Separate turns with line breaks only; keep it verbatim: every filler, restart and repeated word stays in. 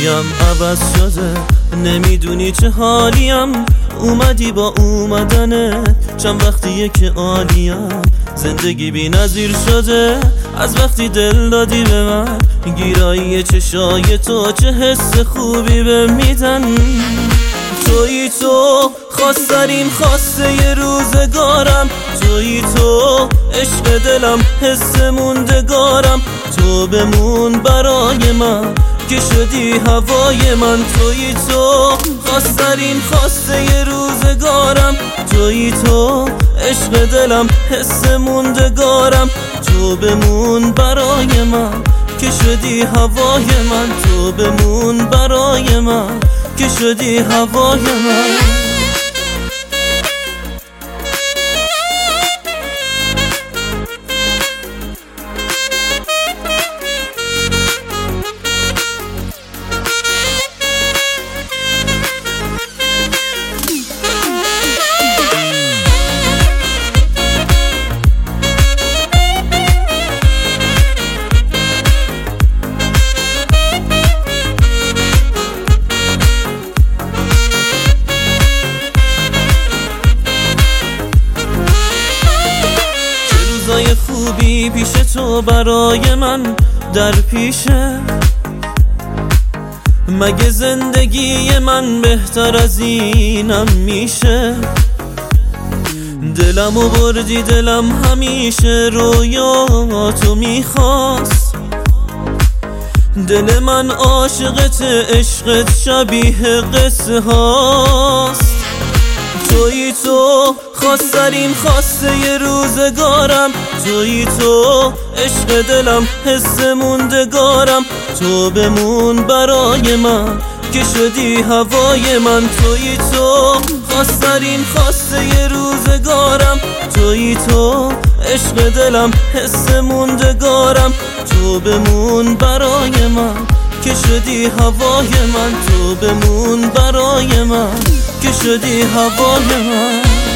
حالیم عوض شده، نمیدونی چه حالیم. اومدی با اومدنت، چند وقتیه که عالیم. زندگی بی نظیر شده از وقتی دل دادی به من. گیرایی چشای تو چه حس خوبی به میدن. تویی تو خواسترین خواسته ی روزگارم، تویی تو عشق دلم حس موندگارم. تو بمون برای من که شدی هوای من. تویی تو خواسترین خواسته ی روزگارم، تویی تو عشق دلم حس موندگارم. تو بمون برای من که شدی هوای من. تو بمون برای من که شدی هوای من. روزای خوبی پیش تو برای من در پیشه. مگه زندگی من بهتر از اینم میشه؟ دلمو بردی، دلم همیشه رویاتو میخواست. دل من عاشقت، عشقت شبیه قصه هاست. تویی تو خواسترین خواسته ی روزگارم، تویی تو عشق دلم حس موندگارم. تو بمون برای من که شدی هوای من. تویی تو خواسترین خواسته ی روزگارم، تویی تو عشق دلم حس موندگارم. تو بمون برای من که شدی هوای من. تو بمون برای من که شدی هوای من.